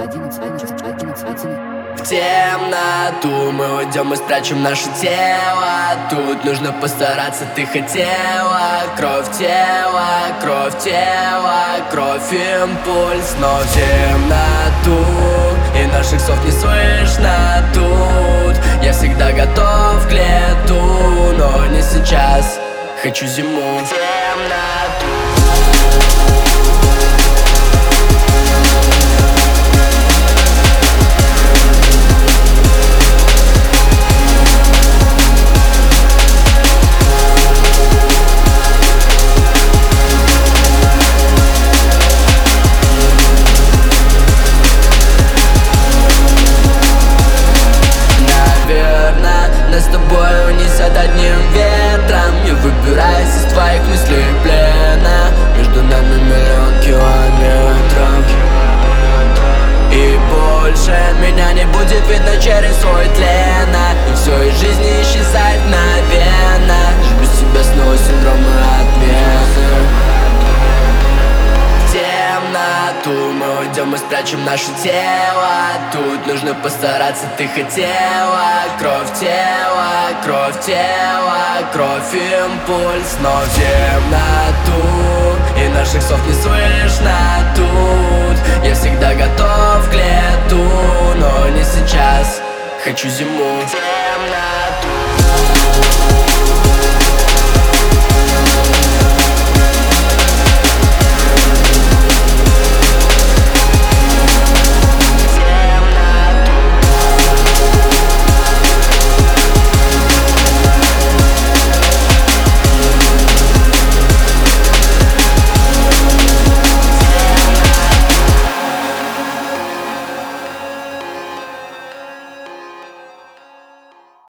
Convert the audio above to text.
В темноту мы уйдем и спрячем наше тело. Тут нужно постараться, ты хотела. Кровь тела, кровь тела, кровь импульс. Но в темноту и наших слов не слышно тут. Я всегда готов к лету, но не сейчас. Хочу зиму. В темноту. Нас с тобой унесет одним ветром. Я выбираюсь из твоих мыслей плена. Между нами миллион километров. И больше меня не будет видно через слой тлена. И все из жизни исчезает мгновенно. Лишь без тебя снова синдромы отмены. В темноту мы уйдем и спрячем наше тело. Тут нужно постараться, ты хотела. Кровь тела, кровь тела, кровь импульс. Но в темноту и наших слов не слышно тут. Я всегда готов к лету, но не сейчас. Хочу зиму. В темноту.